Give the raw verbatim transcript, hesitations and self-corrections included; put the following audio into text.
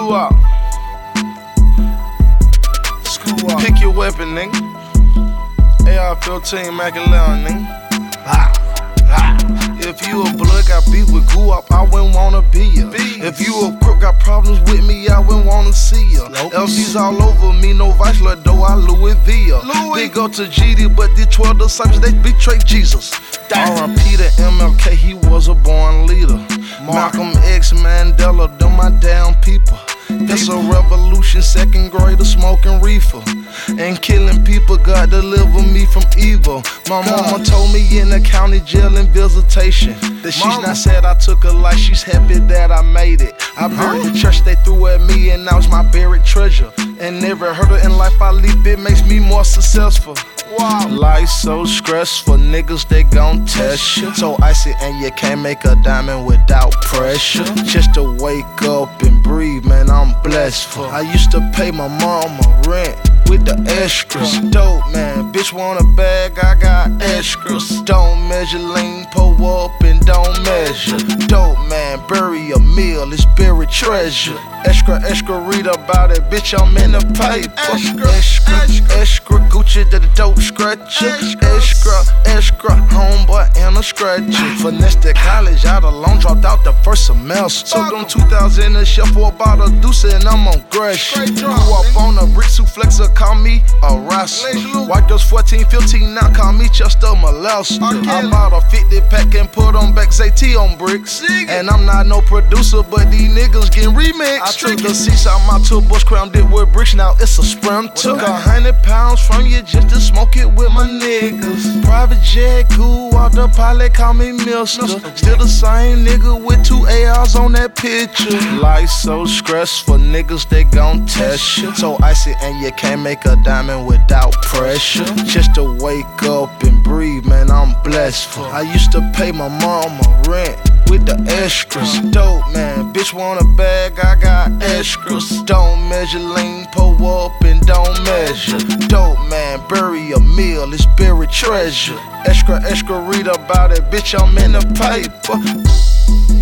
Screw up. Screw up. Pick your weapon, nigga. A R fifteen Mac eleven, nigga. Ah. If you a blood got beef with Goo Up, I wouldn't wanna be ya. If you a crook got problems with me, I wouldn't wanna see ya. Nope. L Cs all over me, no Vice Lord, though I Louis Villa. Louis. Big up to G D, but the twelve disciples, they betrayed Jesus. R I P to M L K, he was a born leader. Mark. Malcolm X, Mandela, them my damn people. It's a revolution, second grader smoking reefer and killing people. God deliver me from evil. My God. Mama told me in the county jail in visitation that she's mama. Not sad I took her life, she's happy that I made it. I buried huh? the church they threw at me, and now it's my buried treasure. And never hurt her in life I leap, it makes me more successful. Wow. Life's so stressful, niggas they gon' test you. So icy and you can't make a diamond without pressure. Just to wake up and breathe, man, I'm blessed for. I used to pay my mama rent with the extras. Dope, man, bitch want a bag, I got extras. Don't measure lean, pull up and don't measure. Dope, man, bury a meal, it's buried treasure. Extra, extra, read about it, bitch, I'm in the paper. Extra, extra, extra, Gucci to the dope scratcher. Extra, extra, homeboy and a scratcher. Finesse to college, out alone, dropped out the first semester. Took them two thousand a shelf for about a deuce and I'm on Gresham. Grew up on a brick suplexer, call me a wrestler. White girls fourteen, fifteen, now call me just a molester. I bought a fifty pack and put on back Z T on bricks. And I'm not no producer, but these niggas getting remixed. I took the seats out my tour bus, crammed it with bricks, now it's a Sprinter. Took a hundred pounds from you just to smoke it with my niggas. Private jet, Goo out the pilot, call me Mister. Still the same nigga with two A Rs on that picture. Life's so stressful, niggas they gon' test you. So icy and you can't make a diamond without pressure. Just to wake up and breathe, man, I'm blessed for. I used to pay my mama rent with the extras. Dope, man, bitch want a bag, I got extras. Don't measure lean, pull up and don't measure. Dope, man, bury a meal, it's buried treasure. Extra, extra, read about it, bitch, I'm in the paper.